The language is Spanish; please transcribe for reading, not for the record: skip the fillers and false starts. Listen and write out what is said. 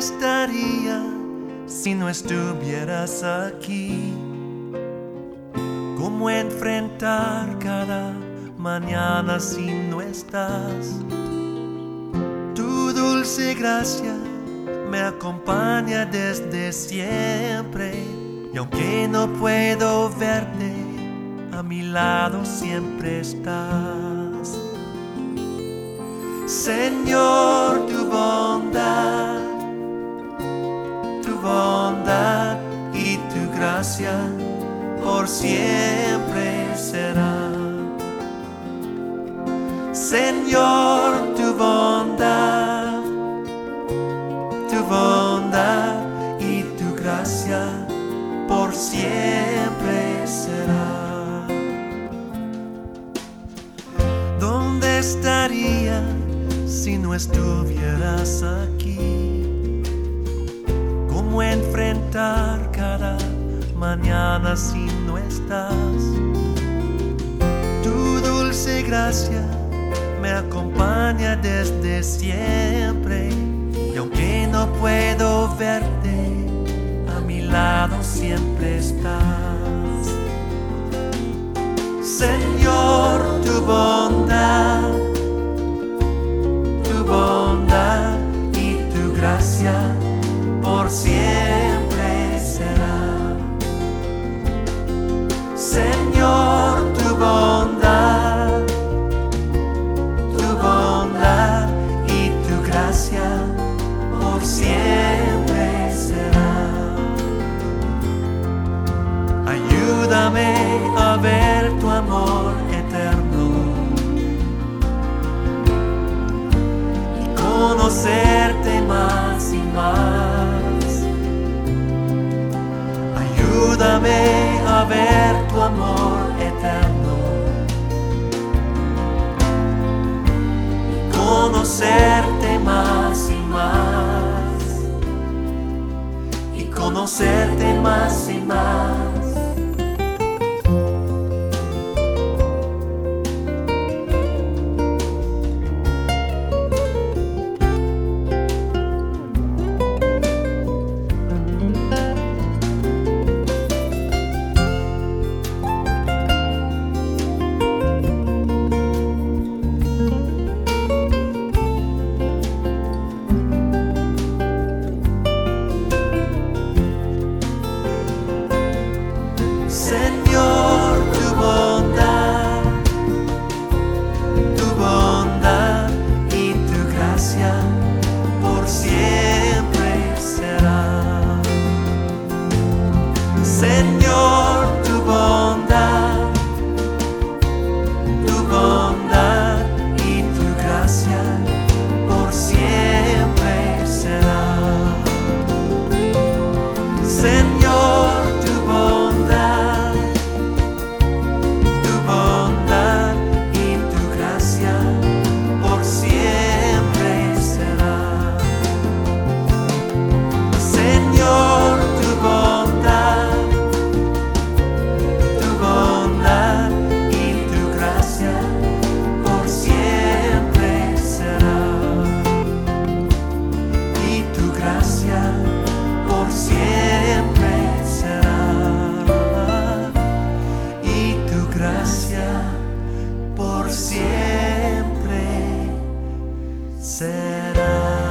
estaría si no estuvieras aquí? ¿Cómo enfrentar cada mañana si no estás? Tu dulce gracia me acompaña desde siempre, y aunque no puedo verte, a mi lado siempre estás. Señor, tu bondad y tu gracia por siempre será. Señor, tu bondad y tu gracia por siempre será. ¿Dónde estaría si no estuvieras aquí? ¿Cómo enfrentar cada mañana si no estás? Tu dulce gracia me acompaña desde siempre, y aunque no puedo verte, a mi lado siempre estás. Señor, tu bondad y tu gracia por siempre será. Señor, tu bondad y tu gracia por siempre será. Ayúdame a ver tu amor eterno y conocerte más y más. Ayúdame a ver tu amor eterno y conocerte más y más, y conocerte más y más. Señor, tu bondad y tu gracia por siempre será. Señor, tu bondad y tu gracia por siempre será. Señor, tu bondad y tu gracia por siempre será. Señor, tu bondad y tu gracia por siempre será. Y tu gracia por siempre será. Y tu gracia por siempre será.